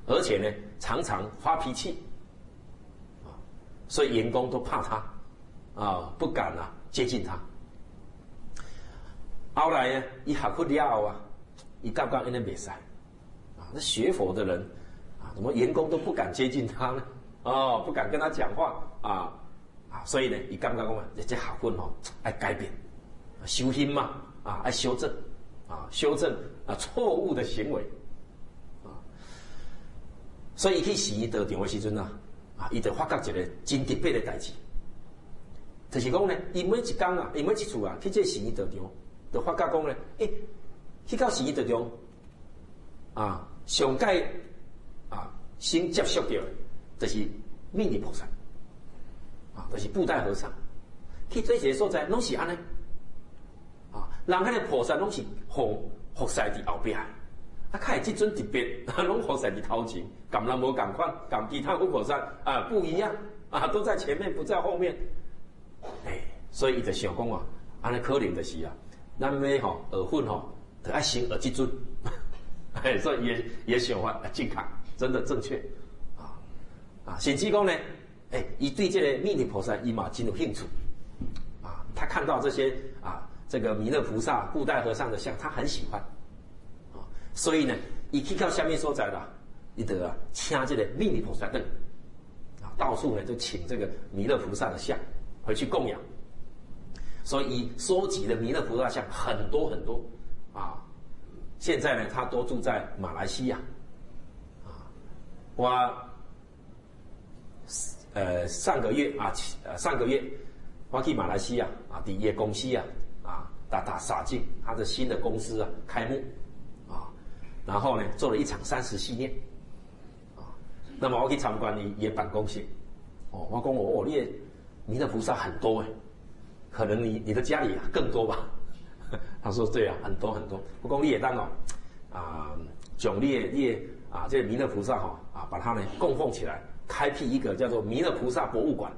而且呢常常发脾气，啊，所以员工都怕他，啊，不敢啊接近他。后来呢，伊学佛了后啊，伊感觉因为袂使，啊，那学佛的人啊，怎么员工都不敢接近他呢？哦，不敢跟他讲话啊，所以呢，伊感觉讲啊，这学佛吼爱改变，修心嘛，啊，爱修正，啊，修正啊错误的行为，啊，所以伊去洗道场的时阵啊，伊就发觉一个真特别的代志，就是讲呢，伊每一天啊，伊每一次啊，去这洗道场，就发觉讲呢，去到洗道场，啊，上界啊，先接触到的，就是弥勒菩萨，啊，就是布袋和尚，去这些所在拢是安尼，啊，人迄个菩萨拢是服侍伫后壁，啊，较即阵特别，拢服侍伫头前，感人无共款，感其他佛菩萨啊不一样，啊，都在前面，不在后面，所以伊就想讲啊，安尼可能就是啊，咱要学佛吼，就爱先学即阵，所以也想法正确，真的正确。甚至讲呢，伊对这个弥勒菩萨伊嘛真有兴趣，啊，他看到这些啊，这个弥勒菩萨、布袋和尚的像，他很喜欢，啊，所以呢，伊去到下面所在啦，伊得啊，请这个弥勒菩萨等，啊，到处呢就请这个弥勒菩萨的像回去供养，所以伊收集的弥勒菩萨像很多很多，啊，现在呢，他都住在马来西亚，啊，上个月我去马来西亚啊，第一个公司打洒净他的新的公司啊开幕啊，然后呢做了一场30系列啊，那么我去参观伊办公室，哦，我讲你的弥勒菩萨很多可能你的家里更多吧？他说对啊，很多很多。我讲你也当将你的这个弥勒菩萨把它呢供奉起来。开辟一个叫做弥勒菩萨博物馆，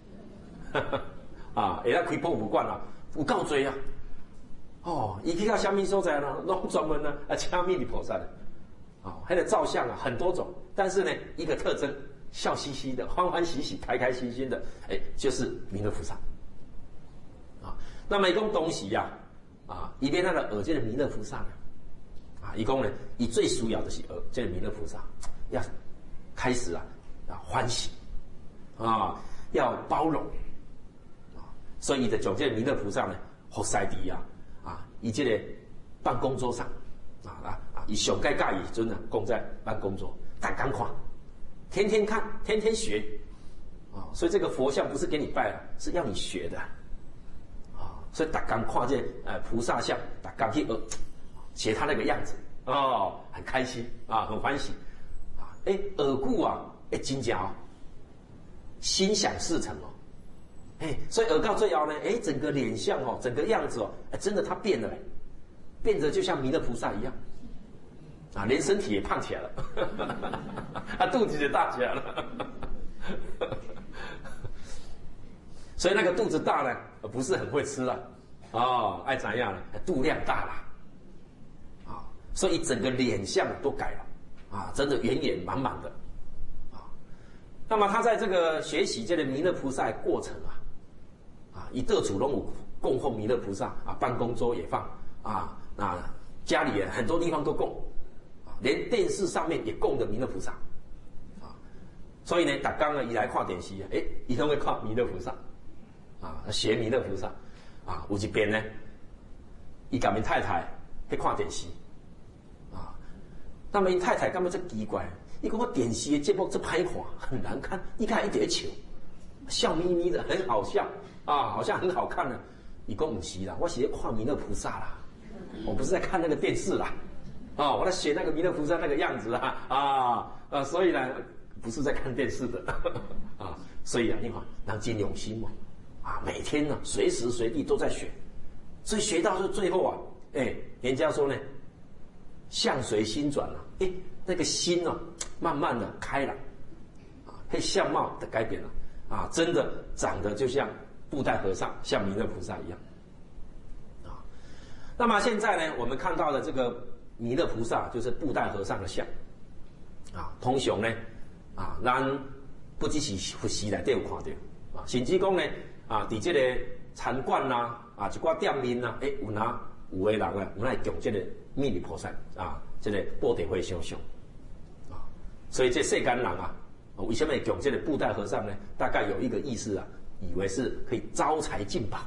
会当开博物馆有够多啊！哦，伊去到虾米所在呢？拢专门呢请弥勒菩萨的，那个照相很多种，但是呢一个特征，笑嘻嘻的，欢欢喜喜，开开心心的，就是弥勒菩萨。那么伊讲东西伊边那个学这个弥勒菩萨伊讲呢，伊最需要的是学这个弥勒菩萨，要开始欢喜要包容所以伊就将这个弥勒菩萨呢，服侍伫伊这个办公桌上伊上介介意阵供在办公桌，大家看，天天看，天天学所以这个佛像不是给你拜是要你学的所以大家看这菩萨像，大家去学他那个样子很开心很欢喜学久真正心想事成所以学到最后呢，整个脸相整个样子真的他变了变得就像弥勒菩萨一样连身体也胖起来了肚子也大起来了所以那个肚子大呢不是很会吃爱怎样呢？肚量大了所以整个脸相都改了真的圆圆满满的那么他在这个学习这个弥勒菩萨的过程以各处拢有供奉弥勒菩萨办公桌也放家里很多地方都供连电视上面也供的弥勒菩萨所以呢，大家伊来看电视伊都会看弥勒菩萨学弥勒菩萨有一边呢，伊甲因太太去看电视那么因太太感觉这奇怪。伊讲我电视的节目这歹看，很难看。你看一直笑眯眯的，很好笑好像很好看呢。伊讲不是啦，我是在看弥勒菩萨啦，我不是在看那个电视啦。我在学那个弥勒菩萨那个样子所以呢，不是在看电视的所以你看，人真用心每天呢，随时随地都在学，所以学到最后人家说呢，相随心转那个心慢慢的开了相貌的改变了真的长得就像布袋和尚，像弥勒菩萨一样那么现在呢，我们看到的这个弥勒菩萨就是布袋和尚的像通常呢，咱不只是佛寺内底有看到，甚至讲呢，伫这个餐馆啦，一寡店面啦，有的人啊，有来供这个弥勒菩萨这个布袋会相像，所以这世间人啊，为什么供这个布袋和尚呢？大概有一个意思以为是可以招财进宝，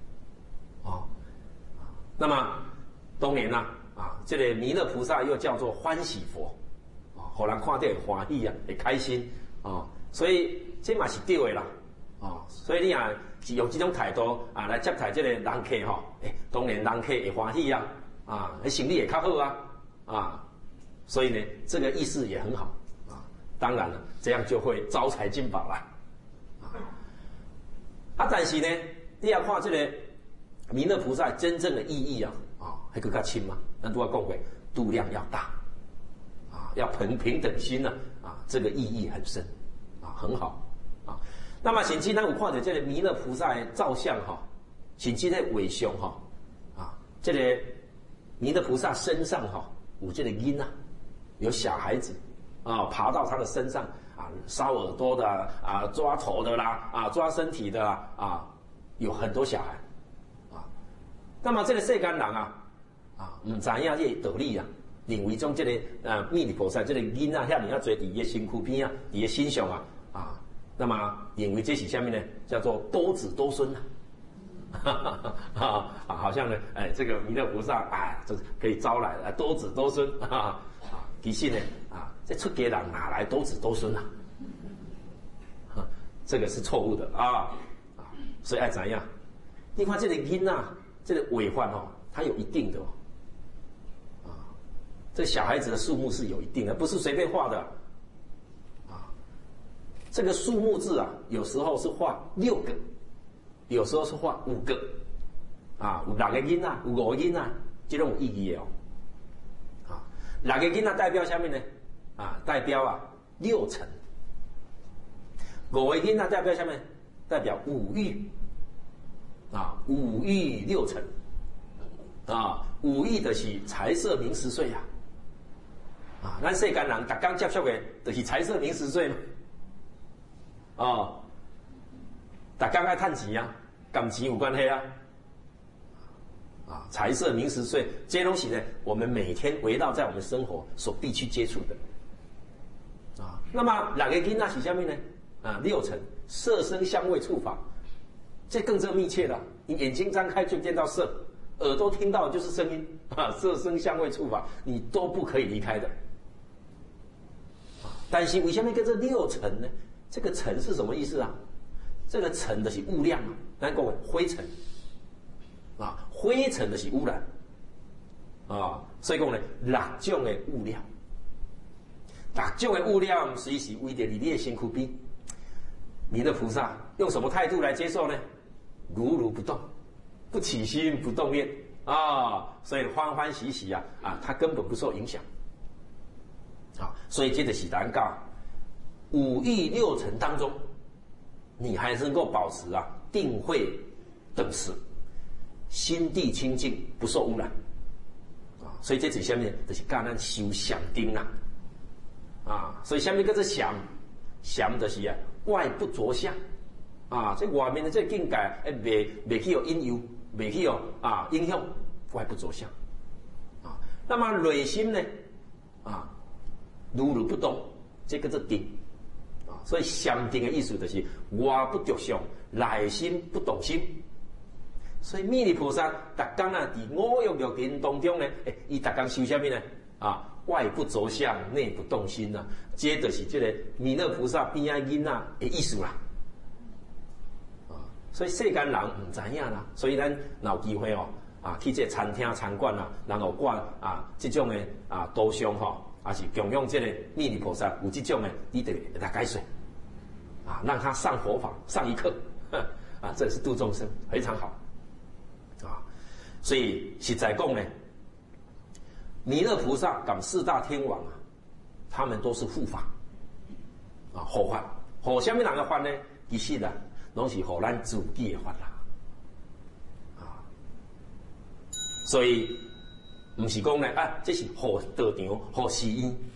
那么当然这个弥勒菩萨又叫做欢喜佛，互人看到会欢喜会开心所以这嘛是对的啦，所以你是用这种态度来接待这个人客当然人客会欢喜生意也较好所以呢，这个意思也很好当然了，这样就会招财进宝啦但是呢，你要看这个弥勒菩萨真正的意义还更加深嘛。咱都要讲过，度量要大要平等心这个意义很深很好那么甚至咱有看到这个弥勒菩萨的照相甚至在尾上这个弥勒菩萨身上有这个婴有小孩子爬到他的身上搔耳朵的抓头的啦抓身体的啦有很多小孩那么这个世间人唔知影这个道理认为讲这个弥勒菩萨这个囡仔遐尔多伫伊的身躯边伫伊身上那么认为这是什么呢？叫做多子多孙好像呢，这个弥勒菩萨就是可以招来多子多孙其实呢这出家人哪来多子多孙这个是错误的所以爱怎样？你看这个囡仔，这个违犯它有一定的这小孩子的数目是有一定的，不是随便画的这个数目字有时候是画6个，有时候是画5个有6个囡仔，有5个囡仔，这种有意义的6个囡仔代表什么呢？代表6层，5个囡仔代表什么？代表5欲5欲6层5欲就是财色名食睡咱世间人逐天接触的就是财色名食睡嘛逐天爱趁钱跟钱有关系财色名食睡，这些东西呢，我们每天围绕在我们生活所必须接触的那么6个囡仔是什么呢？6层色声香味触法，这更是密切的。你眼睛张开就见到色，耳朵听到就是声音色声香味触法，你都不可以离开的但是为什么叫做6层呢？这个尘是什么意思这个尘就是物量咱讲灰尘灰尘就是污染所以讲呢6种的物料，6种的物料随时围在你的身躯边。弥勒菩萨用什么态度来接受呢？如如不动，不起心不动念所以欢欢喜喜他根本不受影响所以这就是咱讲5欲6层当中，你还能够保持定慧等持，心地清净，不受污染所以这是什么呢？就是教咱修禅定所以什么叫做禅？禅就是外不着相这外面的这境界袂去有引诱，袂去有影响，外不着相那么内心呢如如不动，这叫做定所以禅定的意思就是外不着相，内心不动心。所以弥勒菩萨逐天在五欲六尘当中呢，伊逐天修什么呢？外不着相，内不动心这就是这个弥勒菩萨边囡仔的意思啦。所以世间人唔知影啦，所以咱有机会去这餐厅餐馆然后挂这种的图像也是供养这个弥勒菩萨有这种的，你得给他解说让他上佛法上一课这是度众生，非常好所以实在讲呢，弥勒菩萨跟4大天王他们都是护法护法，护什么人的法呢？其实拢是护咱自己的法所以不是讲呢这是护道场护寺院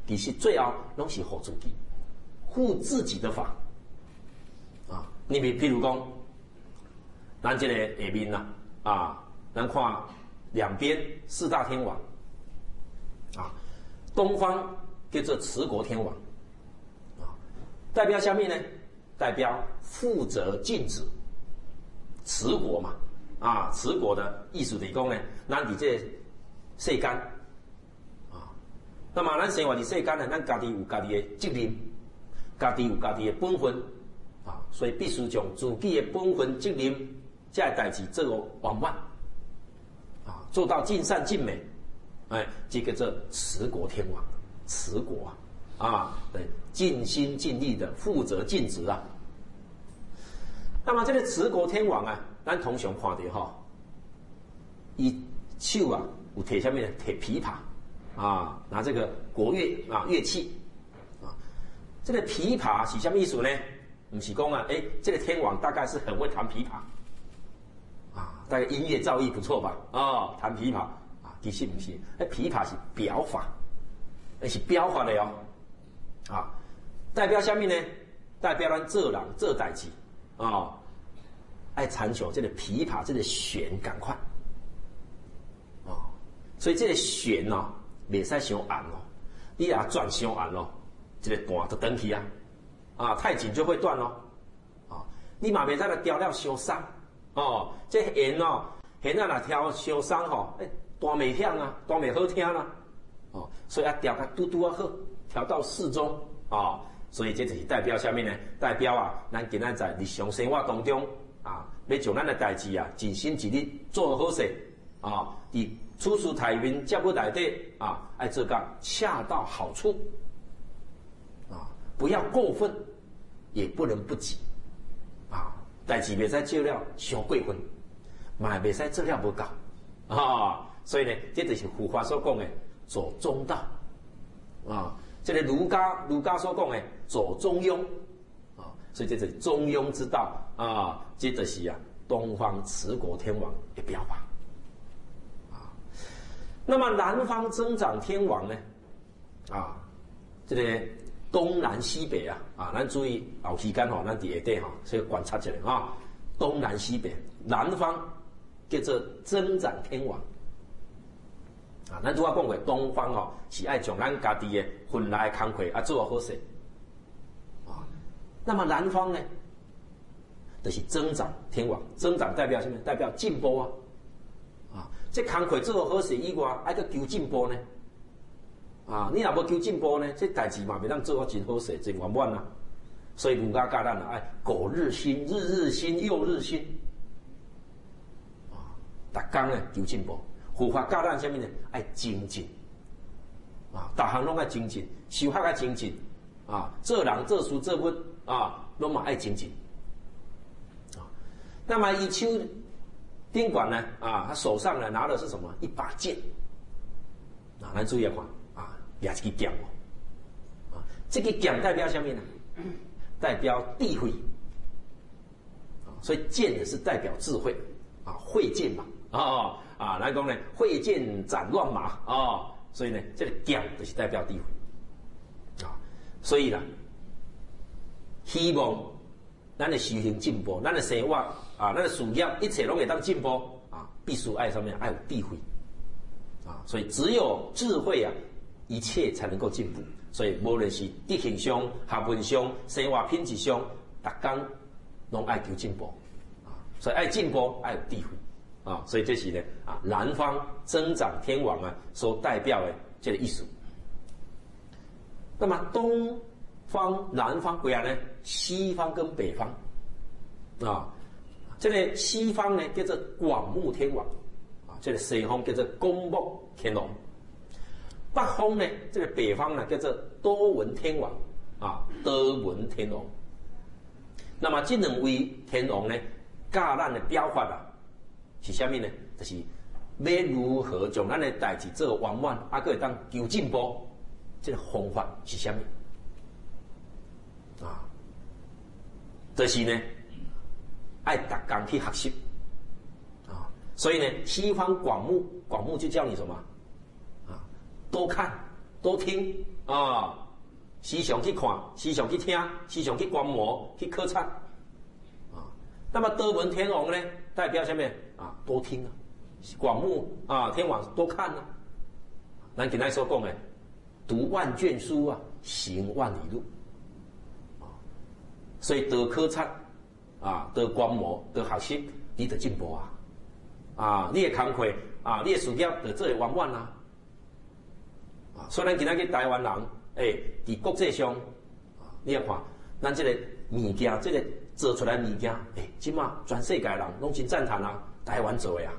其实最后拢是护自己，护自己的法啊。你譬如讲，咱这个下面呐啊，咱看两边四大天王啊，东方叫做持国天王啊，代表下面呢，代表负责禁止持国嘛啊，持国的意思就是讲呢，咱伫这世间。那么，咱生活伫世间呢，咱家己有家己的责任，家己有家己的本分啊，所以必须将自己的本分责任这代志做个完满啊，做到尽善尽美，哎，这个叫持国天王，持国啊，对，尽心尽力的负责尽职啊。那么这个持国天王啊，咱通常看到哈，伊手啊有摕啥物呢？摕琵琶。啊，拿这个国乐啊乐器啊，这个琵琶是什么意思呢？不是讲啊，这个天王大概是很会弹琵琶啊，大概音乐造诣不错吧？哦，弹琵琶啊，其实不是，琵琶是表法，是表法的哦，啊，代表什么呢？代表咱做人做代志啊，爱参照这个琵琶这个弦赶快啊，所以这个弦哦。袂使伤暗哦，你若转伤暗哦，这个弹就断去啊！啊，太紧就会断咯。啊，你嘛袂使来调了伤松哦，这弦哦，弦啊若调伤松吼，弹袂响啊，弹袂好听啦。哦，所以要调较拄拄啊好，调到适中啊。所以这就是代表下面呢，代表啊，咱今仔在日常生活当中啊，要将咱的代志啊，尽心尽力做好势啊，伫处事待人接物内底啊，爱做个恰到好处啊，不要过分，也不能不及啊。代志袂使做了伤过分，嘛袂使做了无够啊。所以呢，这就是佛法所讲的走中道啊。这个儒家所讲的走中庸啊，所以这是中庸之道啊。这就是啊，东方持国天王的标法。那么南方增长天王呢？啊，这个东南西北啊，咱注意后期间吼，咱伫下底吼，所以观察一下啊，东南西北，南方叫做增长天王啊。咱拄仔讲过，东方吼是爱将咱家己的分内工课啊做好势啊。那么南方呢，就是增长天王，增长代表什么？代表进步啊。这工课做好势以外，还阁求进步呢？啊，你若无求进步呢，这代志嘛袂当做啊真好势、真圆满啊。所以儒家教咱啊，苟日新，日日新，又日新。啊，逐工呢求进步。佛法教咱什么呢？爱精进。啊，逐项拢爱精进，修学爱精进。啊，做人做事做物啊，拢嘛爱精进。啊，那么以手丁管呢？啊，他手上呢拿的是什么？一把剑。啊，咱注意看啊，拿一支剑哦。啊，这个剑代表什么呢？代表智慧。啊，所以剑也是代表智慧啊，慧剑嘛。咱讲呢，慧剑斩乱麻啊。所以呢，这个剑就是代表智慧。啊，所以啦，希望咱的修行进步，咱的生活啊，咱的事业一切拢会当进步啊，必须爱上面爱有智慧啊，所以只有智慧啊，一切才能够进步。所以无论是德行上、学问上、生活品质上，逐工拢爱求进步啊，所以爱进步爱有智慧啊，所以这是呢啊，南方增长天王啊所代表的这个意思。那么东方、南方几样呢？西方跟北方啊，这个西方呢叫做广目天王啊，这个西方叫做公目天龙。北方呢，这个北方呢叫做多闻天王啊，多闻天龙。那么这两位天王呢，教咱的表法啊，是啥物呢？就是要如何将咱的代志做圆满，还可以当求进步，这个方法是啥物？啊，就是呢，爱逐工去学习啊。所以呢，西方广目就叫你什么啊？多看、多听啊，时常去看，时常去听，时常去观摩，去考察啊。那么德文天王呢，代表什么啊？多听啊，广目啊，天王多看啊。咱今天所讲的，读万卷书啊，行万里路啊。所以多考察啊，多观摩，多学习，你就进步啊。啊，你的工课啊，你的事业就做得圆满啊。啊，虽然今仔日台湾人，伫国际上，啊，你要看，咱这个物件，这个做出来物件，即马全世界人拢真赞叹啊，台湾做的啊。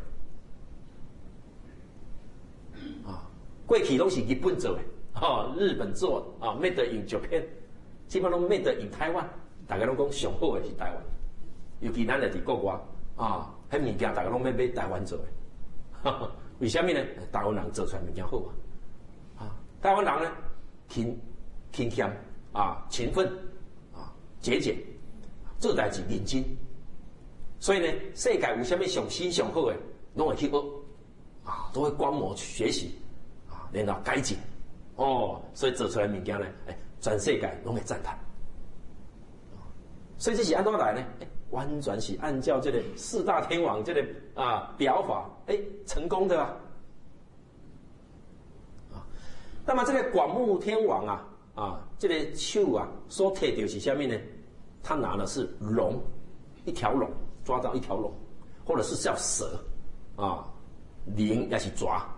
啊，过去拢是日本做的，日本做的啊 ，made in Japan， 基本拢 made in 台湾，大家拢讲上好的是台湾，尤其咱的伫国外啊。迄物件大家拢要买台湾做的，为什么呢？台湾人做出来物件好啊！台湾人呢，勤俭啊，勤奋啊，节俭，做代志认真，所以呢，世界有啥物上新上好的，拢会去学啊，都会观摩学习啊，然后改进哦，所以做出来物件呢，全世界拢会赞叹。所以这是安怎来呢？完全是按照这个四大天王这个表法，成功的啊。那么这个广目天王这个手所摕到是什么呢？他拿的是龙，一条龙，抓到一条龙，或者是叫蛇啊，灵也是抓